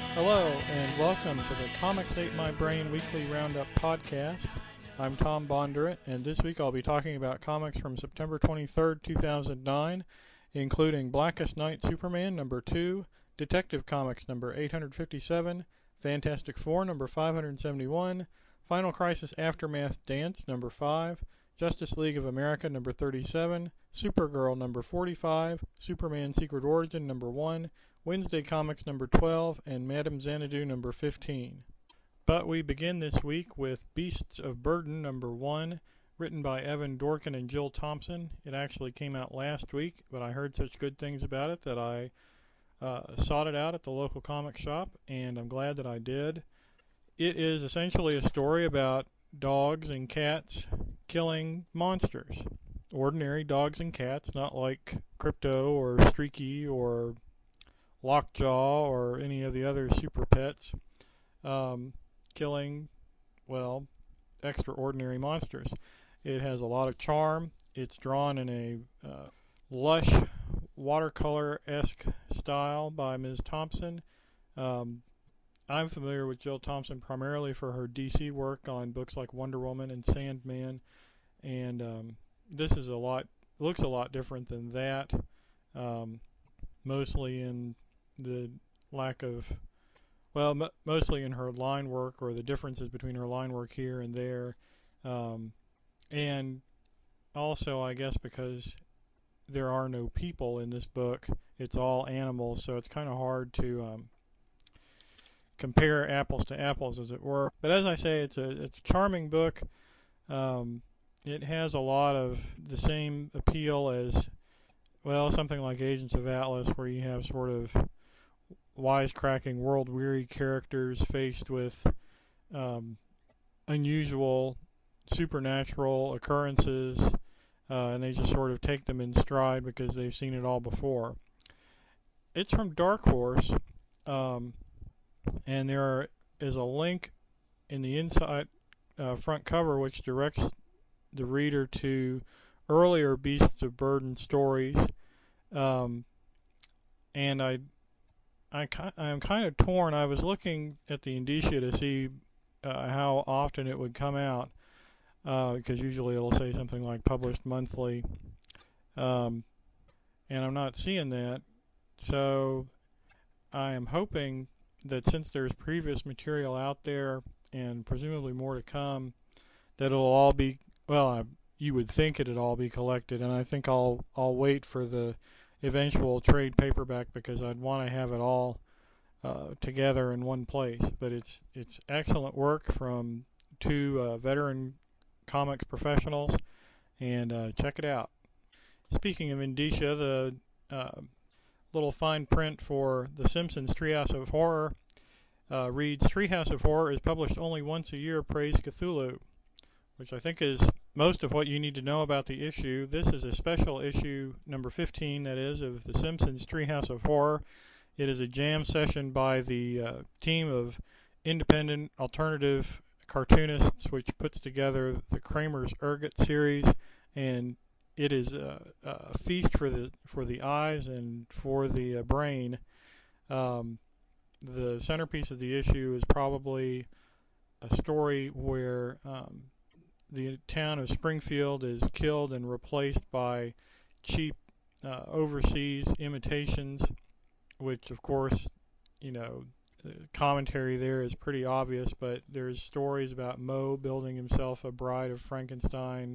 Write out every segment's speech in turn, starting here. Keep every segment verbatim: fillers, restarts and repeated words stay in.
Hello, and welcome to the Comics Ate My Brain Weekly Roundup podcast. I'm Tom Bondurant, and this week I'll be talking about comics from September twenty-third, two thousand nine, including Blackest Night Superman number two, Detective Comics number eight hundred fifty-seven, Fantastic Four number five hundred seventy-one, Final Crisis Aftermath Dance number five, Justice League of America number thirty-seven, Supergirl number forty-five, Superman Secret Origin number one, Wednesday Comics number twelve, and Madame Xanadu number fifteen. But we begin this week with Beasts of Burden number one, written by Evan Dorkin and Jill Thompson. It actually came out last week, but I heard such good things about it that I uh, sought it out at the local comic shop, and I'm glad that I did. It is essentially a story about dogs and cats killing monsters. Ordinary dogs and cats, not like Crypto or Streaky or Lockjaw or any of the other super pets, um, killing, well, extraordinary monsters. It has a lot of charm. It's drawn in a uh, lush, watercolor-esque style by Miz Thompson. Um, I'm familiar with Jill Thompson primarily for her D C work on books like Wonder Woman and Sandman, and um, this is a lot, looks a lot different than that, um, mostly in the lack of, well, m- mostly in her line work, or the differences between her line work here and there, um, and also I guess because there are no people in this book, it's all animals, so it's kind of hard to um, compare apples to apples, as it were. But as I say, it's a it's a charming book. Um, it has a lot of the same appeal as, well, something like Agents of Atlas, where you have sort of wisecracking, world-weary characters faced with um, unusual, supernatural occurrences, uh, and they just sort of take them in stride because they've seen it all before. It's from Dark Horse, um, and there are, is a link in the inside uh, front cover which directs the reader to earlier Beasts of Burden stories, um, and I I I'm kind of torn. I was looking at the indicia to see uh, how often it would come out, uh, because usually it'll say something like published monthly, um, and I'm not seeing that. So I am hoping that since there's previous material out there and presumably more to come, that it'll all be, well, I, you would think it'd all be collected, and I think I'll I'll wait for the eventual trade paperback because I'd want to have it all uh, together in one place. But it's it's excellent work from two uh, veteran comics professionals, and uh, check it out. Speaking of indicia, the uh, little fine print for The Simpsons Treehouse of Horror uh, reads, Treehouse of Horror is published only once a year, praise Cthulhu, which I think is most of what you need to know about the issue. This is a special issue, number fifteen, that is, of The Simpsons Treehouse of Horror. It is a jam session by the uh, team of independent alternative cartoonists which puts together the Kramer's Ergot series, and it is a, a feast for the for the eyes and for the uh, brain. Um, the centerpiece of the issue is probably a story where um, the town of Springfield is killed and replaced by cheap uh, overseas imitations, which of course, you know, the commentary there is pretty obvious, but there's stories about Moe building himself a Bride of Frankenstein,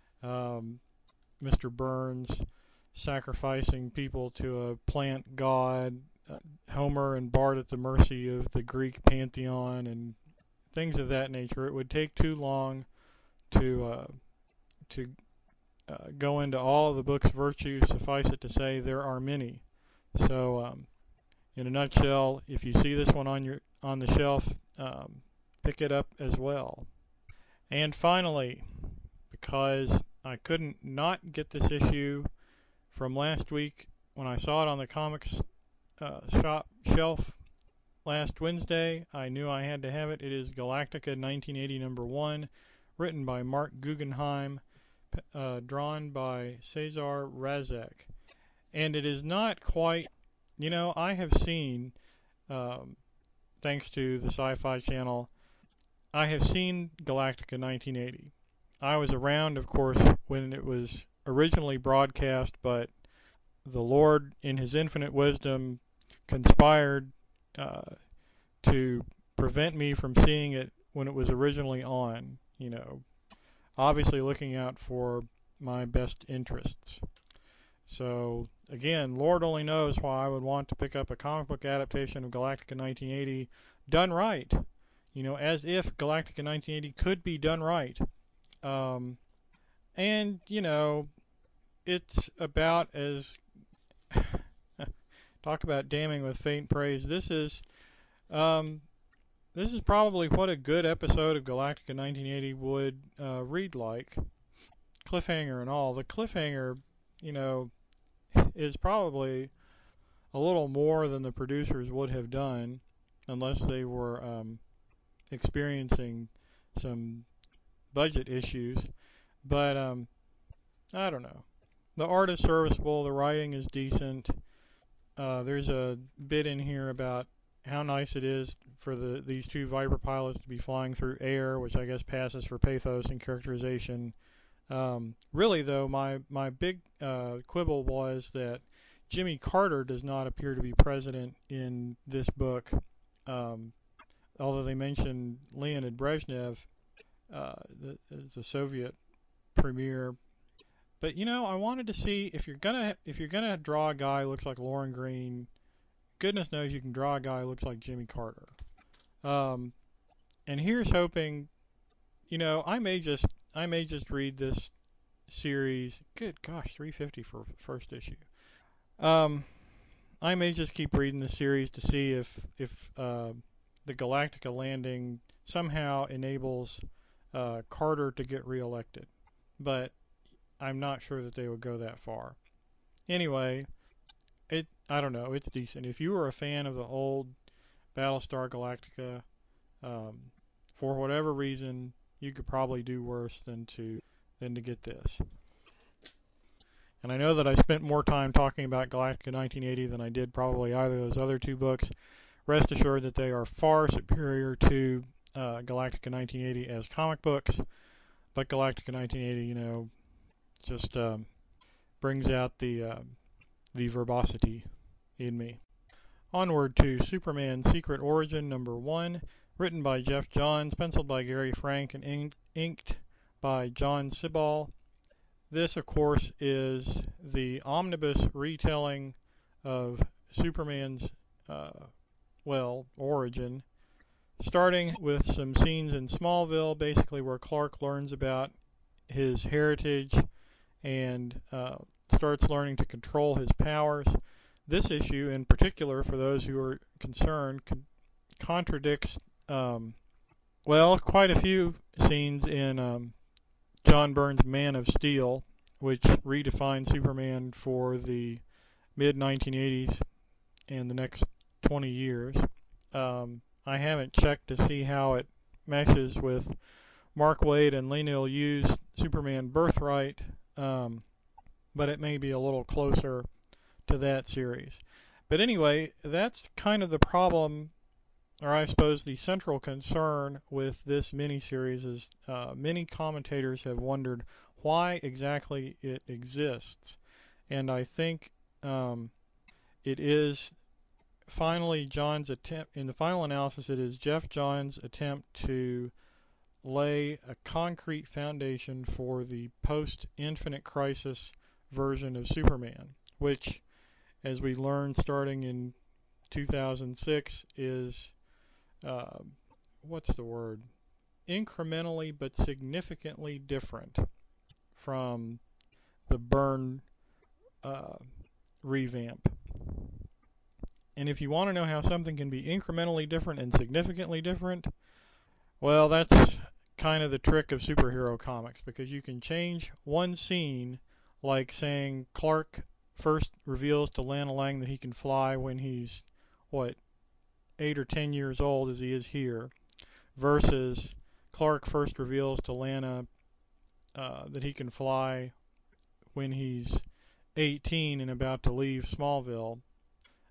um, Mister Burns sacrificing people to a plant god, uh, Homer and Bart at the mercy of the Greek pantheon, and things of that nature. It would take too long to uh, to uh, go into all of the book's virtues. Suffice it to say, there are many. So, um, in a nutshell, if you see this one on your on the shelf, um, pick it up as well. And finally, because I couldn't not get this issue from last week when I saw it on the comics uh, shop shelf last Wednesday, I knew I had to have it. It is Galactica nineteen eighty number one, written by Mark Guggenheim, uh, drawn by Cesar Razek. And it is not quite, you know, I have seen um, thanks to the Sci-Fi Channel, I have seen Galactica nineteen eighty. I was around, of course, when it was originally broadcast, but the Lord, in His infinite wisdom, conspired uh, to prevent me from seeing it when it was originally on, you know, obviously looking out for my best interests. So, again, Lord only knows why I would want to pick up a comic book adaptation of Galactica nineteen eighty done right. You know, as if Galactica nineteen eighty could be done right. Um, and, you know, it's about as... talk about damning with faint praise. This is... Um, this is probably what a good episode of Galactica nineteen eighty would uh, read like. Cliffhanger and all. The cliffhanger, you know, is probably a little more than the producers would have done unless they were um, experiencing some budget issues. But, um, I don't know. The art is serviceable. The writing is decent. Uh, there's a bit in here about how nice it is for the these two Viper pilots to be flying through air, which I guess passes for pathos and characterization. Um, really, though, my, my big uh, quibble was that Jimmy Carter does not appear to be president in this book. Um, although they mention Leonid Brezhnev uh, the, as the Soviet premier. But, you know, I wanted to see if you're gonna if you're gonna draw a guy who looks like Lauren Green, goodness knows you can draw a guy who looks like Jimmy Carter. Um, and here's hoping, you know, I may just I may just read this series. Good gosh, three fifty for first issue. Um, I may just keep reading the series to see if if uh, the Galactica landing somehow enables uh, Carter to get reelected, but I'm not sure that they would go that far. Anyway, it I don't know. It's decent. If you were a fan of the old Battlestar Galactica, um, for whatever reason, you could probably do worse than to than to get this. And I know that I spent more time talking about Galactica nineteen eighty than I did probably either of those other two books. Rest assured that they are far superior to uh, Galactica nineteen eighty as comic books. But Galactica nineteen eighty, you know, just um, brings out the uh, the verbosity in me. Onward to Superman Secret Origin number one, written by Jeff Johns, penciled by Gary Frank, and ink inked by John Sibal. This, of course, is the omnibus retelling of Superman's, uh, well, origin, starting with some scenes in Smallville, basically where Clark learns about his heritage and uh, starts learning to control his powers. This issue, in particular, for those who are concerned, con contradicts, um, well, quite a few scenes in um, John Byrne's Man of Steel, which redefined Superman for the mid nineteen eighties and the next twenty years. Um, I haven't checked to see how it meshes with Mark Waid and Leinil Yu's Superman Birthright, um, but it may be a little closer to that series. But anyway, that's kind of the problem, or I suppose the central concern with this miniseries is uh, many commentators have wondered why exactly it exists. And I think um, it is finally John's attempt, in the final analysis, it is Jeff Johns' attempt to lay a concrete foundation for the post-Infinite Crisis version of Superman, which, as we learned starting in two thousand six, is, uh, what's the word, incrementally but significantly different from the Byrne uh, revamp. And if you want to know how something can be incrementally different and significantly different, well, that's kind of the trick of superhero comics, because you can change one scene, like saying Clark first reveals to Lana Lang that he can fly when he's, what, eight or ten years old as he is here, versus Clark first reveals to Lana uh, that he can fly when he's eighteen and about to leave Smallville.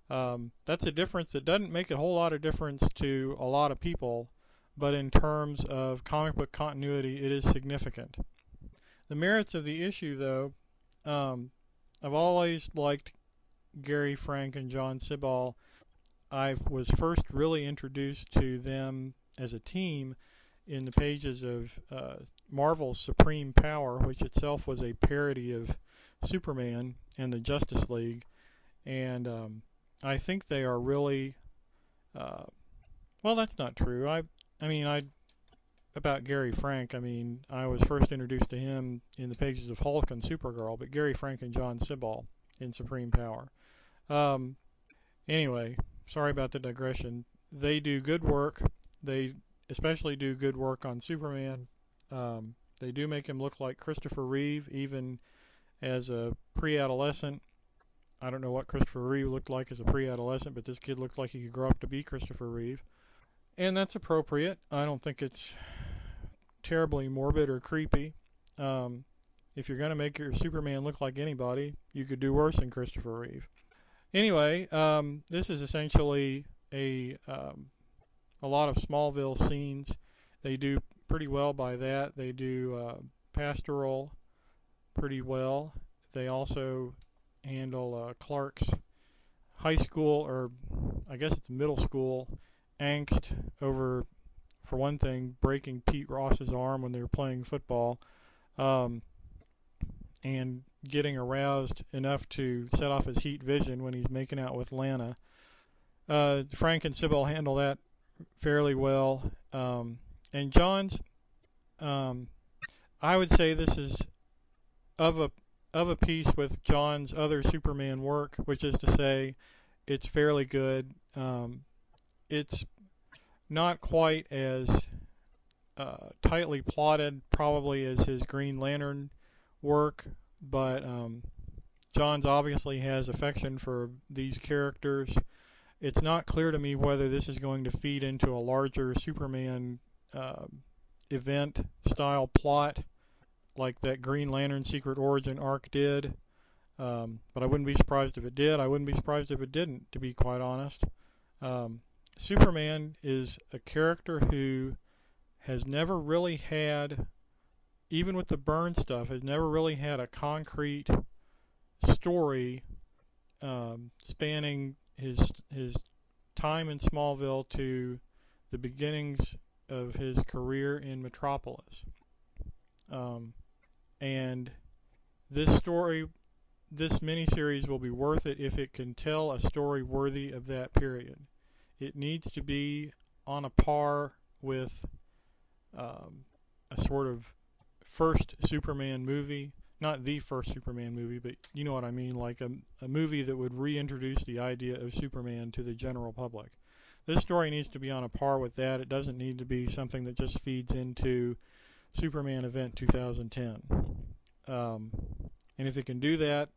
Um, that's a difference that doesn't make a whole lot of difference to a lot of people, but in terms of comic book continuity, it is significant. The merits of the issue, though, um, I've always liked Gary Frank and John Sibal. I was first really introduced to them as a team in the pages of uh, Marvel's Supreme Power, which itself was a parody of Superman and the Justice League. And um, I think they are really, uh, well, that's not true. I, I mean, I about Gary Frank. I mean, I was first introduced to him in the pages of Hulk and Supergirl, but Gary Frank and John Sibal in Supreme Power. Um, anyway, sorry about the digression. They do good work. They especially do good work on Superman. Um, they do make him look like Christopher Reeve, even as a pre-adolescent. I don't know what Christopher Reeve looked like as a pre-adolescent, but this kid looked like he could grow up to be Christopher Reeve. And that's appropriate. I don't think it's terribly morbid or creepy. Um, if you're going to make your Superman look like anybody, you could do worse than Christopher Reeve. Anyway, um, this is essentially a um, a lot of Smallville scenes. They do pretty well by that. They do uh, pastoral pretty well. They also handle uh, Clark's high school, or I guess it's middle school, angst over, for one thing, breaking Pete Ross's arm when they were playing football, um, and getting aroused enough to set off his heat vision when he's making out with Lana. Uh, Frank and Sibal handle that fairly well. Um, and John's, um, I would say this is of a of a piece with John's other Superman work, which is to say, it's fairly good. Um, it's not quite as uh, tightly plotted, probably, as his Green Lantern work, but um, John's obviously has affection for these characters. It's not clear to me whether this is going to feed into a larger Superman uh, event-style plot, like that Green Lantern Secret Origin arc did. Um, but I wouldn't be surprised if it did. I wouldn't be surprised if it didn't, to be quite honest. Um, Superman is a character who has never really had, even with the Byrne stuff, has never really had a concrete story um, spanning his his time in Smallville to the beginnings of his career in Metropolis. Um, and this story, this miniseries will be worth it if it can tell a story worthy of that period. It needs to be on a par with um, a sort of first Superman movie. Not the first Superman movie, but you know what I mean, like a, a movie that would reintroduce the idea of Superman to the general public. This story needs to be on a par with that. It doesn't need to be something that just feeds into Superman Event two thousand ten. Um, and if it can do that,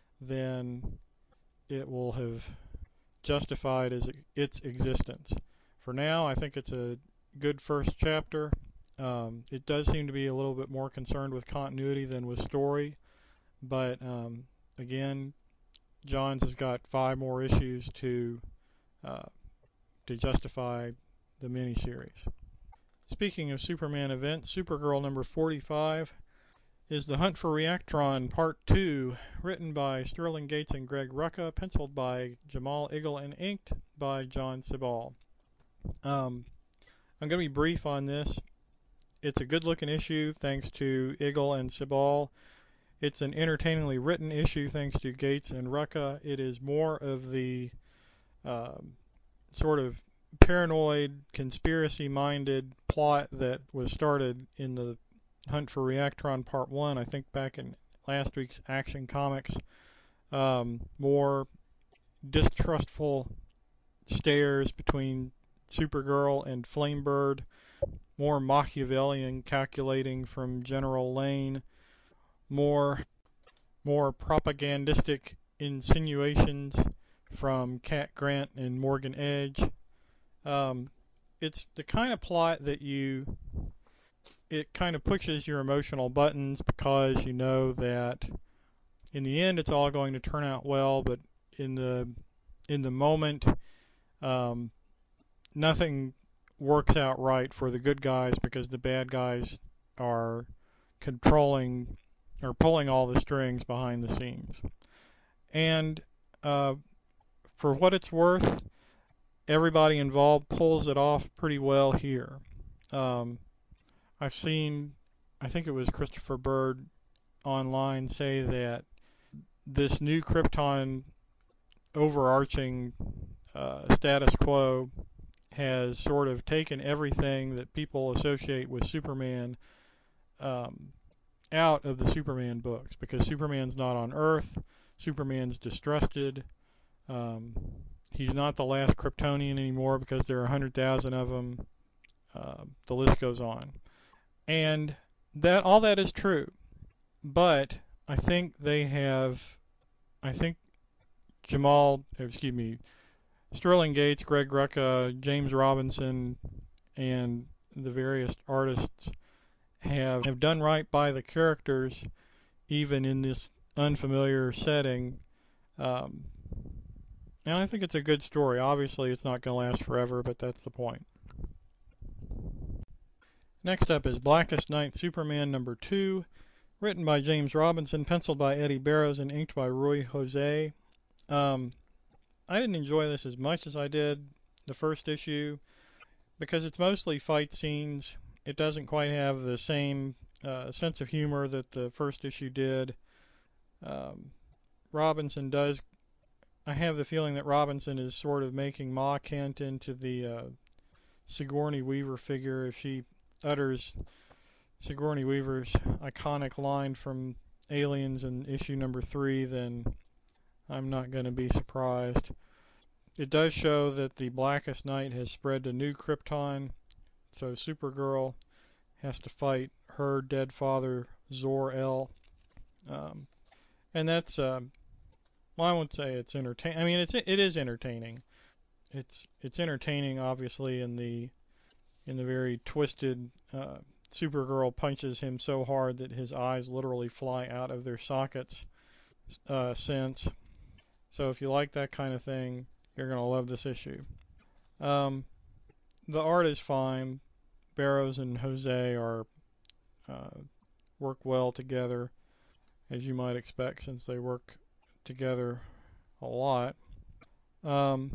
then it will have justified as its existence. For now, I think it's a good first chapter. Um, it does seem to be a little bit more concerned with continuity than with story, but um, again, Johns has got five more issues to uh, to justify the miniseries. Speaking of Superman events, Supergirl number forty-five is The Hunt for Reactron Part two, written by Sterling Gates and Greg Rucka, penciled by Jamal Igle, and inked by John Sibal. Um, I'm going to be brief on this. It's a good-looking issue, thanks to Igle and Sibal. It's an entertainingly written issue, thanks to Gates and Rucka. It is more of the uh, sort of paranoid, conspiracy-minded plot that was started in the Hunt for Reactron Part one, I think back in last week's Action Comics. Um, more distrustful stares between Supergirl and Flamebird. More Machiavellian calculating from General Lane. More, more propagandistic insinuations from Cat Grant and Morgan Edge. Um, it's the kind of plot that you... It kind of pushes your emotional buttons because you know that in the end it's all going to turn out well, but in the in the moment, um, nothing works out right for the good guys because the bad guys are controlling or pulling all the strings behind the scenes. And uh, for what it's worth, everybody involved pulls it off pretty well here. Um, I've seen, I think it was Christopher Bird online say that this new Krypton overarching uh, status quo has sort of taken everything that people associate with Superman um, out of the Superman books, because Superman's not on Earth, Superman's distrusted, um, he's not the last Kryptonian anymore because there are one hundred thousand of them, uh, the list goes on. And that all that is true, but I think they have, I think Jamal, excuse me, Sterling Gates, Greg Rucka, James Robinson, and the various artists have, have done right by the characters, even in this unfamiliar setting. Um, and I think it's a good story. Obviously, it's not going to last forever, but that's the point. Next up is Blackest Night Superman number two, written by James Robinson, penciled by Eddie Barrows, and inked by Rui Jose. Um, I didn't enjoy this as much as I did the first issue because it's mostly fight scenes. It doesn't quite have the same uh, sense of humor that the first issue did. Um, Robinson does, I have the feeling that Robinson is sort of making Ma Kent into the uh, Sigourney Weaver figure. If she utters Sigourney Weaver's iconic line from Aliens in issue number three, then I'm not going to be surprised. It does show that the Blackest Night has spread to New Krypton, so Supergirl has to fight her dead father, Zor-El. Um, and that's, uh, well, I won't say it's entertaining. I mean, it's it is entertaining. It's it's entertaining, obviously, in the in the very twisted. Uh, Supergirl punches him so hard that his eyes literally fly out of their sockets. Uh, sense. So if you like that kind of thing, you're going to love this issue. Um, the art is fine. Barrows and Jose are uh, work well together, as you might expect, since they work together a lot. Um,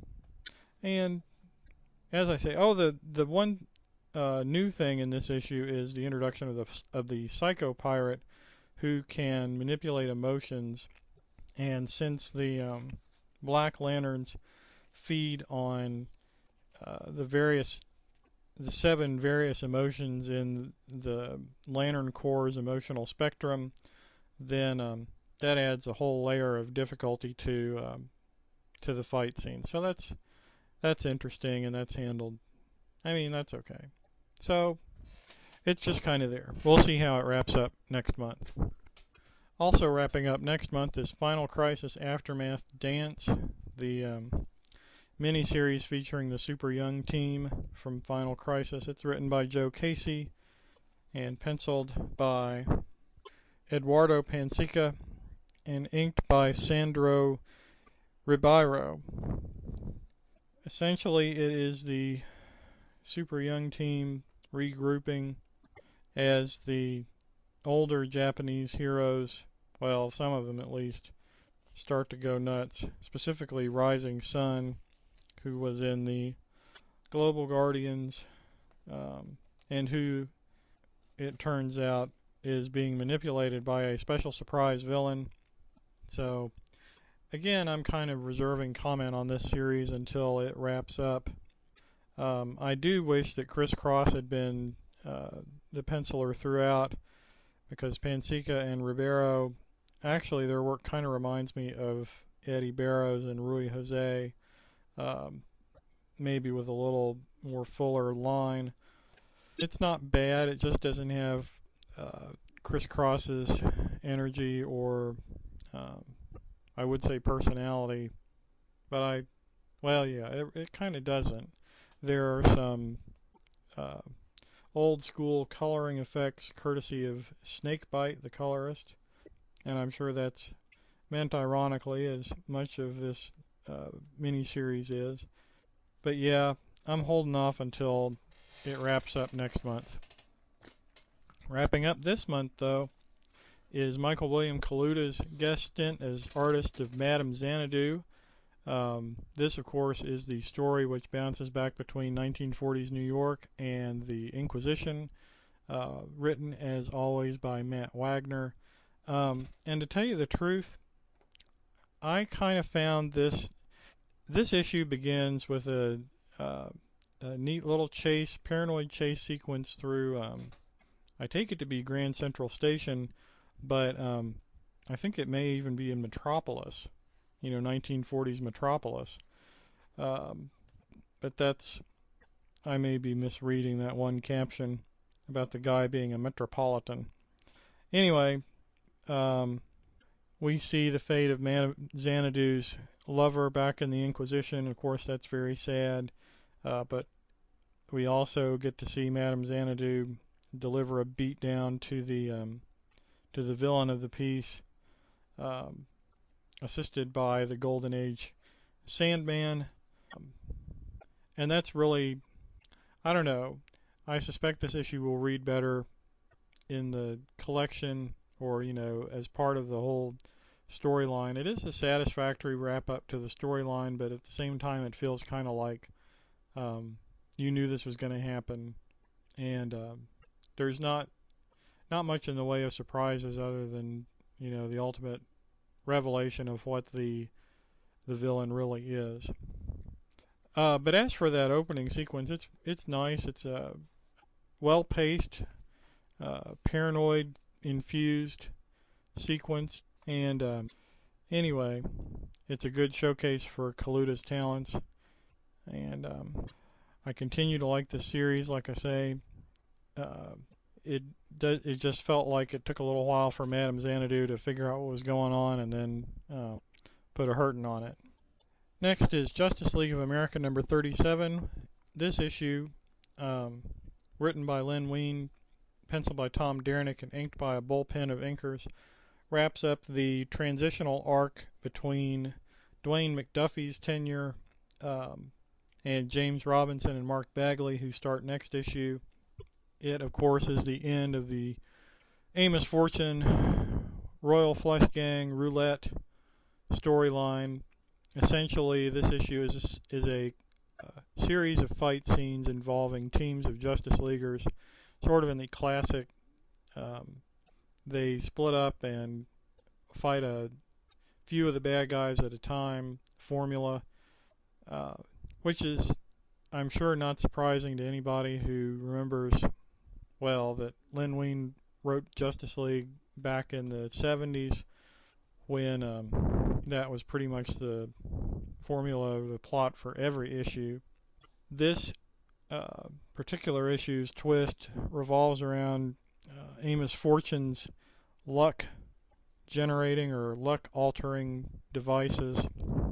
and as I say, oh, the the one uh, new thing in this issue is the introduction of the of the Psycho Pirate, who can manipulate emotions. And since the um, Black Lanterns feed on uh, the various, the seven various emotions in the Lantern Corps' emotional spectrum, then um, that adds a whole layer of difficulty to um, to the fight scene. So that's that's interesting, and that's handled. I mean, that's okay. So it's just kind of there. We'll see how it wraps up next month. Also wrapping up next month is Final Crisis Aftermath Dance, the um, miniseries featuring the Super Young team from Final Crisis. It's written by Joe Casey and penciled by Eduardo Pansica and inked by Sandro Ribeiro. Essentially, it is the Super Young team regrouping as the older Japanese heroes, well, some of them at least, start to go nuts. Specifically, Rising Sun, who was in the Global Guardians, um, and who, it turns out, is being manipulated by a special surprise villain. So, again, I'm kind of reserving comment on this series until it wraps up. Um, I do wish that Chris Cross had been uh, the penciler throughout, because Pansica and Ribeiro, actually their work kind of reminds me of Eddie Barrows and Rui Jose, um, maybe with a little more fuller line. It's not bad, it just doesn't have uh, Chris Cross's energy or, um, I would say, personality, but I, well, yeah, it, it kind of doesn't. There are some uh, old school coloring effects courtesy of Snakebite, the colorist, and I'm sure that's meant ironically, as much of this uh, miniseries is. But yeah, I'm holding off until it wraps up next month. Wrapping up this month, though, is Michael William Kaluta's guest stint as artist of Madame Xanadu. Um, this, of course, is the story which bounces back between nineteen forties New York and the Inquisition, uh, written, as always, by Matt Wagner. Um, and to tell you the truth, I kind of found this this issue begins with a, uh, a neat little chase, paranoid chase sequence through, um, I take it to be Grand Central Station, but um, I think it may even be in Metropolis, you know, nineteen forties Metropolis. Um, but that's, I may be misreading that one caption about the guy being a metropolitan. Anyway, um, we see the fate of Man- Xanadu's lover back in the Inquisition. Of course, that's very sad. Uh, but we also get to see Madame Xanadu deliver a beatdown to the um, to the villain of the piece, um, assisted by the Golden Age Sandman. Um, and that's really, I don't know, I suspect this issue will read better in the collection, or, you know, as part of the whole storyline. It is a satisfactory wrap up to the storyline, but at the same time it feels kind of like um, you knew this was going to happen, and um, there's not not much in the way of surprises other than, you know, the ultimate revelation of what the the villain really is. Uh, but as for that opening sequence, it's it's nice. It's a well-paced, uh, paranoid-infused sequence, and um, anyway, it's a good showcase for Kaluta's talents. And um, I continue to like this series. Like I say, uh, it do, it just felt like it took a little while for Madame Xanadu to figure out what was going on, and then uh, put a hurting on it. Next is Justice League of America number thirty-seven. This issue, um, written by Len Wein, penciled by Tom Derenick, and inked by a bullpen of inkers, wraps up the transitional arc between Dwayne McDuffie's tenure um, and James Robinson and Mark Bagley, who start next issue. It, of course, is the end of the Amos Fortune, Royal Flush Gang, Roulette storyline. Essentially, this issue is a, is a uh, series of fight scenes involving teams of Justice Leaguers, sort of in the classic, um, they split up and fight a few of the bad guys at a time formula, uh, which is, I'm sure, not surprising to anybody who remembers, well, that Len Wein wrote Justice League back in the seventies, when um, that was pretty much the formula of the plot for every issue. This uh, particular issue's twist revolves around uh, Amos Fortune's luck generating or luck altering devices,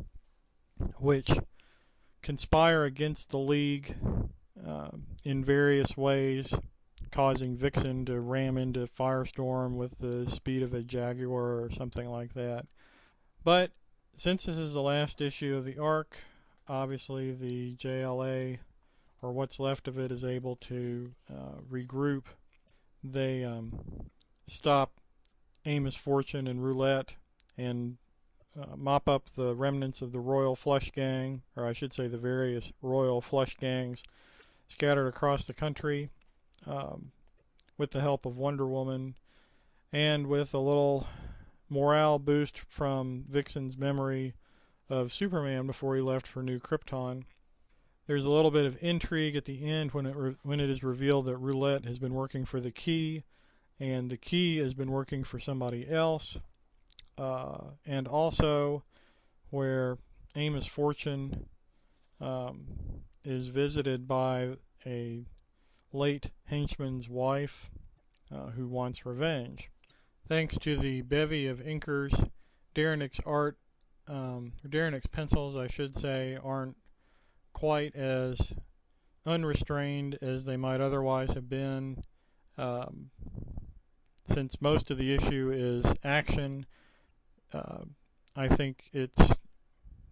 which conspire against the League uh, in various ways, causing Vixen to ram into Firestorm with the speed of a Jaguar or something like that. But since this is the last issue of the arc, obviously the J L A, or what's left of it, is able to uh, regroup. They um, stop Amos Fortune and Roulette and uh, mop up the remnants of the Royal Flush Gang, or I should say the various Royal Flush Gangs scattered across the country, um, with the help of Wonder Woman, and with a little morale boost from Vixen's memory of Superman before he left for New Krypton. There's a little bit of intrigue at the end when it re- when it is revealed that Roulette has been working for the Key, and the Key has been working for somebody else, uh, and also where Amos Fortune um, is visited by a late henchman's wife uh, who wants revenge. Thanks to the bevy of inkers, Derenick's art, um, Derenick's pencils, I should say, aren't quite as unrestrained as they might otherwise have been. Um, since most of the issue is action, uh, I think it's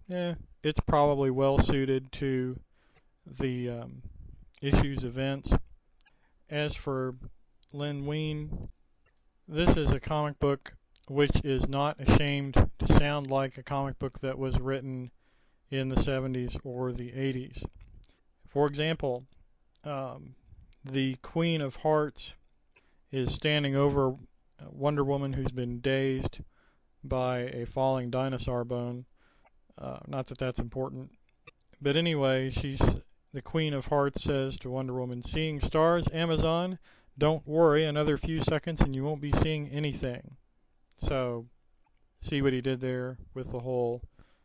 eh, it's probably well suited to the um, issue's events. As for Len Wein, this is a comic book which is not ashamed to sound like a comic book that was written in the seventies or the eighties. For example, um, the Queen of Hearts is standing over Wonder Woman, who's been dazed by a falling dinosaur bone. Uh, not that that's important. But anyway, she's the Queen of Hearts says to Wonder Woman, "Seeing stars, Amazon? Don't worry, another few seconds and you won't be seeing anything." So, see what he did there with the whole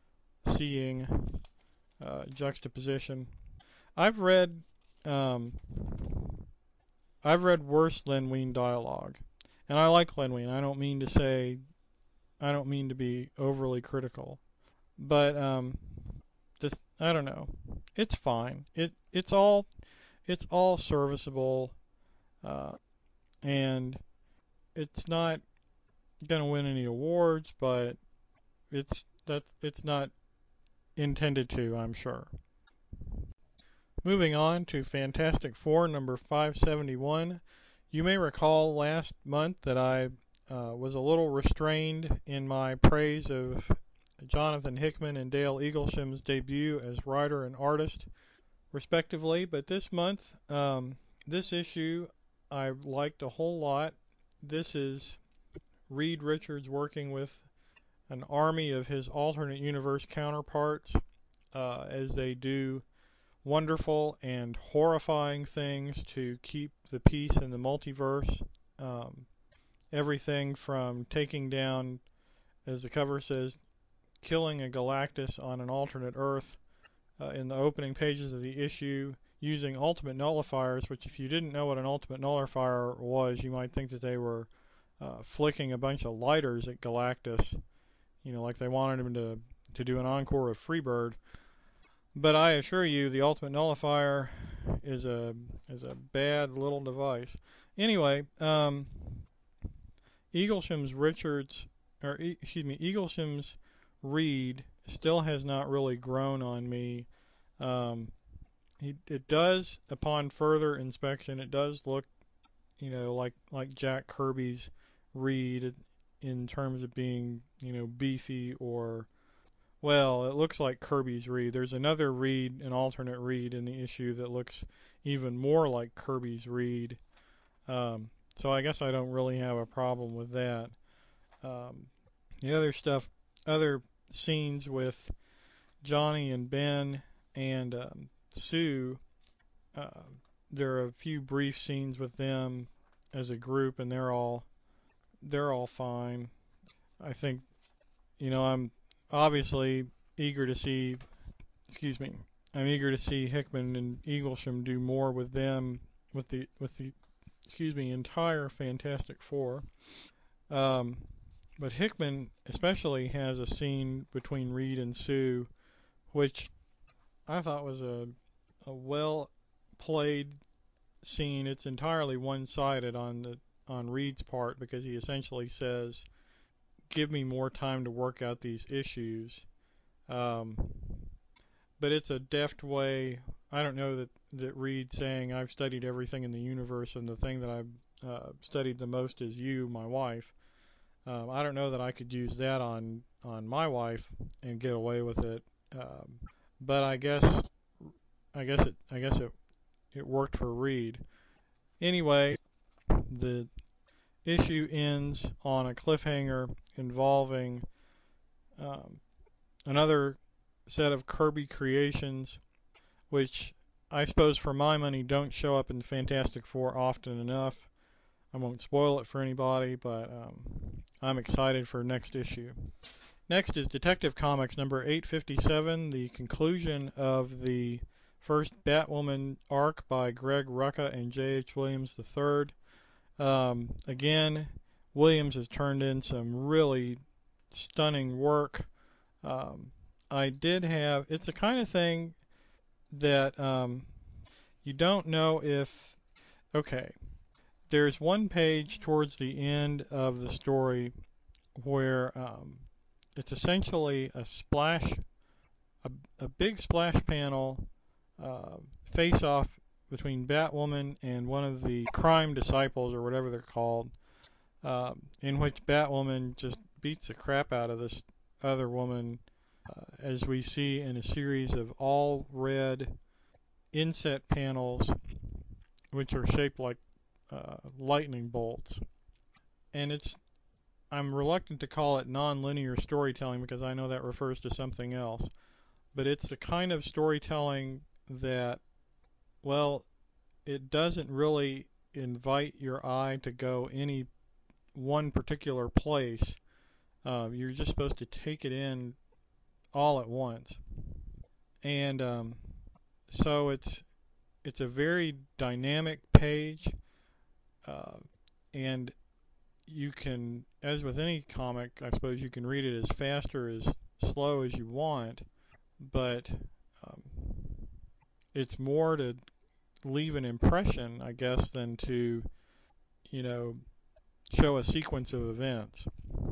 seeing uh, juxtaposition. I've read, um, I've read worse Len Wein dialogue, and I like Len Wein. I don't mean to say, I don't mean to be overly critical, but um, this, I don't know. It's fine. It it's all, it's all serviceable, uh, and it's not gonna win any awards, but it's that it's not intended to, I'm sure. Moving on to Fantastic Four number five seventy-one. You may recall last month that I uh, was a little restrained in my praise of Jonathan Hickman and Dale Eaglesham's debut as writer and artist, respectively. But this month, um, this issue, I liked a whole lot. This is Reed Richards working with an army of his alternate universe counterparts uh, as they do wonderful and horrifying things to keep the peace in the multiverse. Um, everything from taking down, as the cover says, killing a Galactus on an alternate Earth uh, in the opening pages of the issue, using ultimate nullifiers, which if you didn't know what an ultimate nullifier was, you might think that they were uh, flicking a bunch of lighters at Galactus, you know, like they wanted him to, to do an encore of Freebird. But I assure you, the ultimate nullifier is a is a bad little device. Anyway, um, Eaglesham's Richards, or e excuse me, Eaglesham's Reed still has not really grown on me. Um, he, it does, upon further inspection, it does look, you know, like like Jack Kirby's Reed in terms of being, you know, beefy or. Well, it looks like Kirby's Reed. There's another Reed, an alternate Reed in the issue that looks even more like Kirby's Reed. Um, so I guess I don't really have a problem with that. Um, the other stuff, other scenes with Johnny and Ben and um, Sue, uh, there are a few brief scenes with them as a group, and they're all they're all fine. I think, you know, I'm obviously eager to see, excuse me, I'm eager to see Hickman and Eaglesham do more with them, with the, with the, excuse me, entire Fantastic Four. Um, but Hickman especially has a scene between Reed and Sue, which I thought was a, a well played scene. It's entirely one-sided on the, on Reed's part, because he essentially says, give me more time to work out these issues. Um, but it's a deft way. I don't know that, that Reed saying, I've studied everything in the universe and the thing that I've uh, studied the most is you, my wife. Um, I don't know that I could use that on, on my wife and get away with it. Um, but I guess I guess it I guess it it worked for Reed. Anyway, the issue ends on a cliffhanger involving um, another set of Kirby creations, which I suppose for my money don't show up in Fantastic Four often enough. I won't spoil it for anybody, but um, I'm excited for next issue. Next is Detective Comics number eight fifty-seven, the conclusion of the first Batwoman arc by Greg Rucka and J H Williams the third. Um, again, Williams has turned in some really stunning work. Um, I did have, it's the kind of thing that um, you don't know if, okay, there's one page towards the end of the story where um, it's essentially a splash a, a big splash panel uh, face-off between Batwoman and one of the crime disciples, or whatever they're called, uh, in which Batwoman just beats the crap out of this other woman, uh, as we see in a series of all red inset panels, which are shaped like uh, lightning bolts. And it's, I'm reluctant to call it non-linear storytelling because I know that refers to something else, but it's the kind of storytelling that, well, it doesn't really invite your eye to go any one particular place. Uh, you're just supposed to take it in all at once. And um, so it's it's a very dynamic page, uh, and you can, as with any comic, I suppose you can read it as fast or as slow as you want, but um, it's more to leave an impression, I guess, than to, you know, show a sequence of events.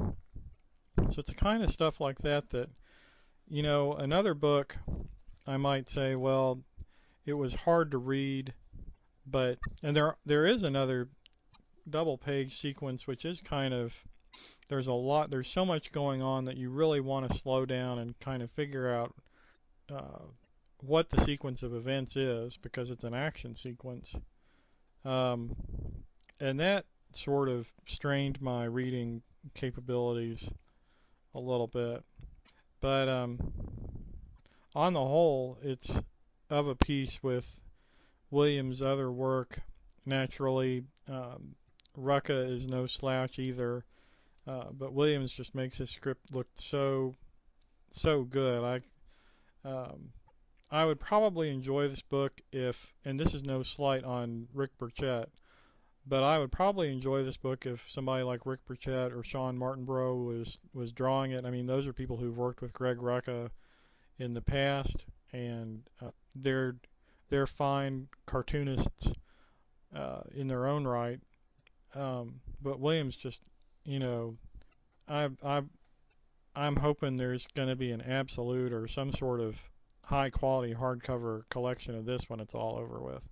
So it's the kind of stuff like that that, you know, another book, I might say, well, it was hard to read, but, and there there is another double page sequence which is kind of, there's a lot, there's so much going on that you really want to slow down and kind of figure out uh, what the sequence of events is, because it's an action sequence. Um, and that sort of strained my reading capabilities a little bit. But um, on the whole, it's of a piece with Williams' other work. Naturally, um, Rucka is no slouch either, uh, but Williams just makes his script look so, so good. I, um, I would probably enjoy this book if, and this is no slight on Rick Burchett, but I would probably enjoy this book if somebody like Rick Burchett or Sean Martinborough was, was drawing it. I mean, those are people who've worked with Greg Rucka in the past, and uh, they're they're fine cartoonists uh, in their own right. Um, but Williams just, you know, I I I'm hoping there's going to be an absolute or some sort of high quality hardcover collection of this when it's all over with.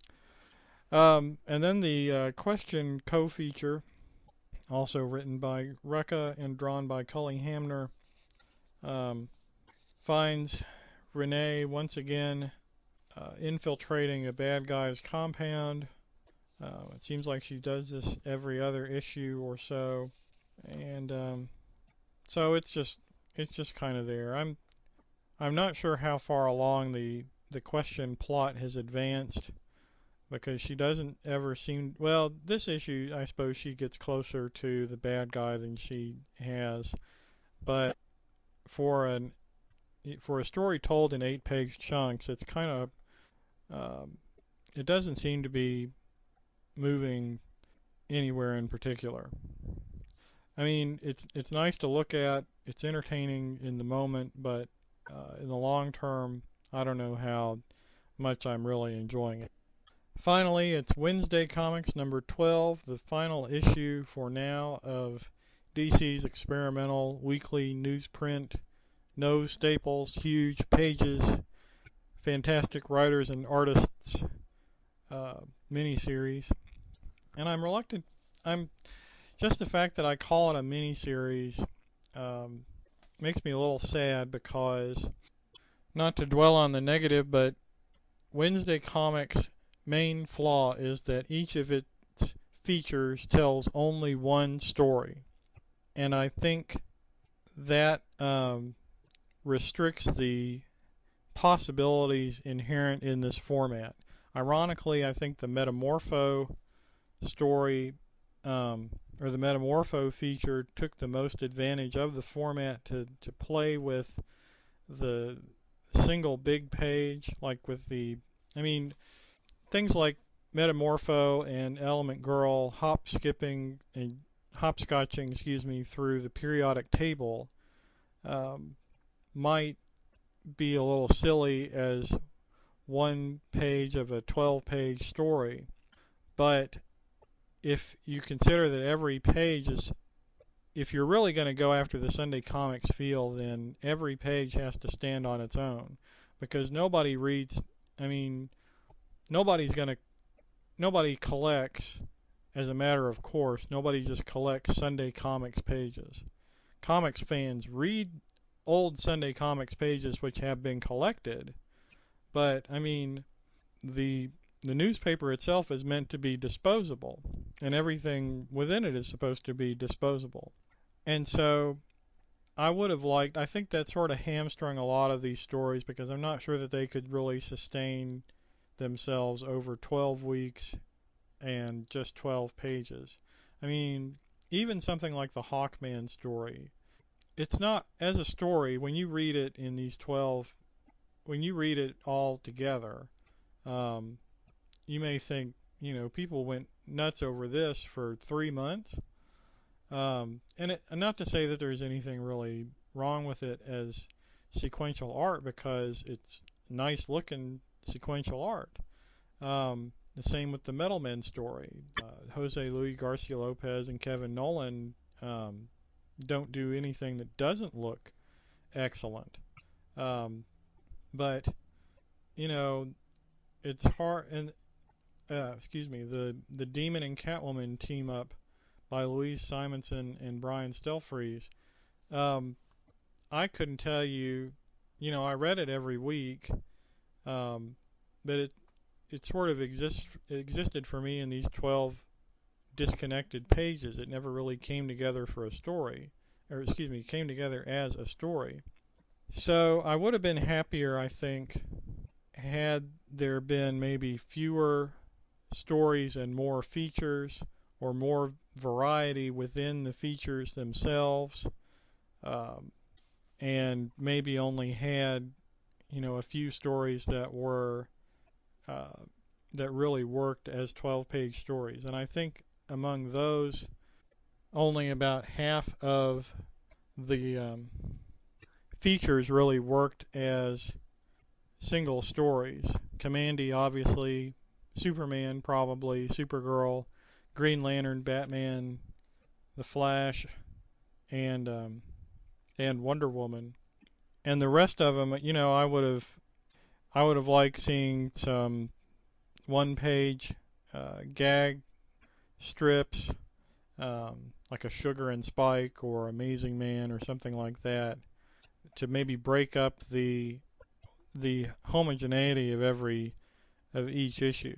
Um, and then the uh, Question co-feature, also written by Rucka and drawn by Cully Hamner, um, finds Renee once again uh, infiltrating a bad guy's compound. Uh, it seems like she does this every other issue or so, and um, so it's just it's just kind of there. I'm I'm not sure how far along the the Question plot has advanced, because she doesn't ever seem, well, this issue I suppose she gets closer to the bad guy than she has, but for an for a story told in eight page chunks, it's kind of um, it doesn't seem to be moving anywhere in particular. I mean, it's it's nice to look at, it's entertaining in the moment, but uh, in the long term, I don't know how much I'm really enjoying it. Finally, it's Wednesday Comics number twelve, the final issue for now of D C's experimental weekly newsprint, no staples, huge pages, fantastic writers and artists uh, miniseries. And I'm reluctant, I'm, just the fact that I call it a miniseries um, makes me a little sad, because, not to dwell on the negative, but Wednesday Comics' main flaw is that each of its features tells only one story. And I think that um, restricts the possibilities inherent in this format. Ironically, I think the Metamorpho story, um, or the Metamorpho feature, took the most advantage of the format to, to play with the single big page, like with the, I mean, things like Metamorpho and Element Girl hop skipping and hopscotching, excuse me, through the periodic table um, might be a little silly as one page of a twelve page story, but if you consider that every page is if you're really going to go after the Sunday Comics feel, then every page has to stand on its own, because nobody reads, I mean, nobody's going to, nobody collects, as a matter of course, nobody just collects Sunday Comics pages. Comics fans read old Sunday Comics pages which have been collected, but, I mean, the the newspaper itself is meant to be disposable, and everything within it is supposed to be disposable. And so I would have liked, I think that sort of hamstrung a lot of these stories, because I'm not sure that they could really sustain themselves over twelve weeks and just twelve pages. I mean, even something like the Hawkman story, it's not, as a story, when you read it in these twelve, when you read it all together, um, you may think, you know, people went nuts over this for three months. Um, and, it, and not to say that there's anything really wrong with it as sequential art, because it's nice looking sequential art. Um, the same with the Metal Men story. Uh, Jose Luis Garcia Lopez and Kevin Nowlan um, don't do anything that doesn't look excellent. Um, but, you know, it's hard, and uh, excuse me, the the Demon and Catwoman team up by Louise Simonson and Brian Stelfreeze. Um, I couldn't tell you, you know, I read it every week, um, but it it sort of exists existed for me in these twelve disconnected pages. It never really came together for a story, or excuse me, came together as a story. So I would have been happier, I think, had there been maybe fewer stories and more features, or more variety within the features themselves, um, and maybe only had, you know, a few stories that were uh, that really worked as twelve-page stories. And I think among those, only about half of the um, features really worked as single stories. Kamandi, obviously, Superman, probably, Supergirl, Green Lantern, Batman, The Flash, and um, and Wonder Woman, and the rest of them, you know, I would have, I would have liked seeing some one-page uh, gag strips, um, like a Sugar and Spike or Amazing Man or something like that, to maybe break up the the homogeneity of every of each issue.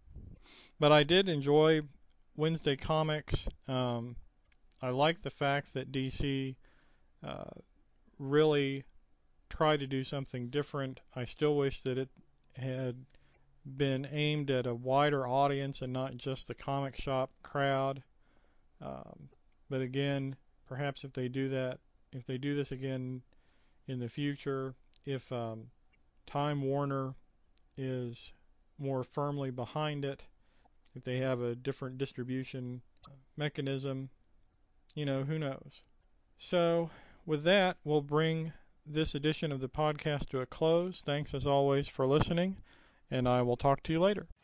But I did enjoy Wednesday Comics. Um, I like the fact that D C uh, really tried to do something different. I still wish that it had been aimed at a wider audience and not just the comic shop crowd. Um, but again, perhaps if they do that, if they do this again in the future, if um, Time Warner is more firmly behind it, if they have a different distribution mechanism, you know, who knows. So with that, we'll bring this edition of the podcast to a close. Thanks as always for listening, and I will talk to you later.